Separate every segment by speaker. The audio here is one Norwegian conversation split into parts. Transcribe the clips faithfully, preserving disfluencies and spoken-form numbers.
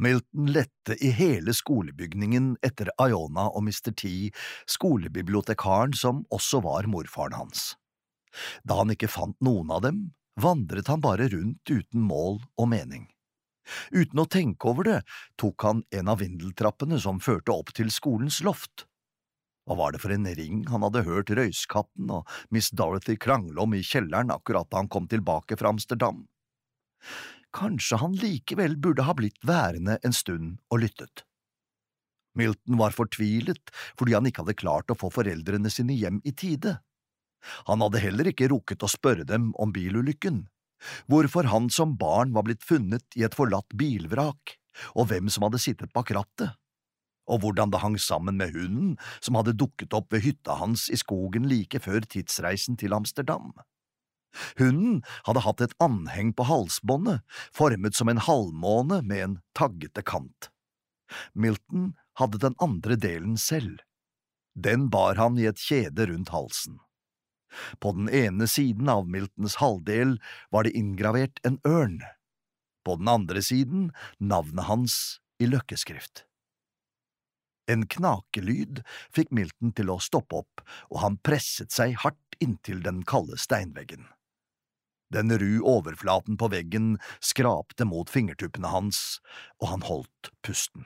Speaker 1: Milton lette i hele skolebygningen etter Iona og mister T, skolebibliotekaren som også var morfaren hans. Da han ikke fant noen av dem, vandret han bare rundt uten mål og mening. Uten å tenke over det, tok han en av vindeltrappene som førte opp til skolens loft. Hva var det for en ring han hadde hørt Røyskatten og Miss Dorothy krangle om i kjelleren akkurat da han kom tilbake fra Amsterdam? Kanskje han likevel burde ha blitt værende en stund og lyttet. Milton var fortvilet fordi han ikke hadde klart å få foreldrene sine hjem i tide. Han hadde heller ikke rukket å spørre dem om bilulykken, hvorfor han som barn var blitt funnet i et forlatt bilvrak, og hvem som hadde sittet bak rattet, og hvordan det hang sammen med hunden som hadde dukket opp ved hytta hans i skogen like før tidsreisen til Amsterdam. Hunden hadde hatt et anheng på halsbåndet, formet som en halvmåne med en taggete kant. Milton hadde den andre delen selv. Den bar han i et kjede rundt halsen. På den ene siden av Miltons halvdel var det inngravert en ørn. På den andre siden navnet hans i løkkeskrift. En knakelyd fikk Milton til å stoppe opp, og han presset seg hardt inntil den kalde steinveggen. Den ru overflaten på veggen skrapte mot fingertuppene hans, og han holdt pusten.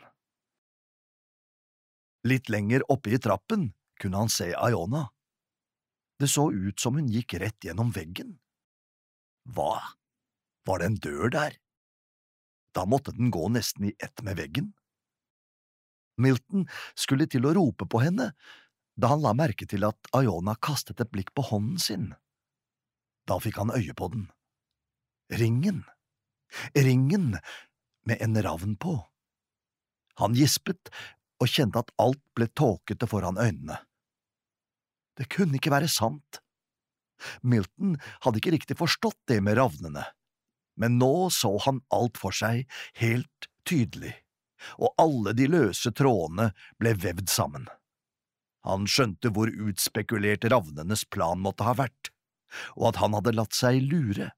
Speaker 1: Litt lenger oppe i trappen kunne han se Iona. Det så ut som hun gikk rett gjennom veggen. Hva? Var det en dør der? Da måtte den gå nesten i ett med veggen. Milton skulle til å rope på henne, da han la merke til at Iona kastet et blikk på hånden sin. Da fikk han øye på den. Ringen. Ringen med en ravn på. Han gispet og kjente at alt ble tåkete foran øynene. Det kunne ikke være sant. Milton hadde ikke riktig forstått det med ravnene, men nå så han alt for seg helt tydelig, og alle de løse trådene ble vevd sammen. Han skjønte hvor utspekulert ravnenes plan måtte ha vært, og at han hadde latt seg lure.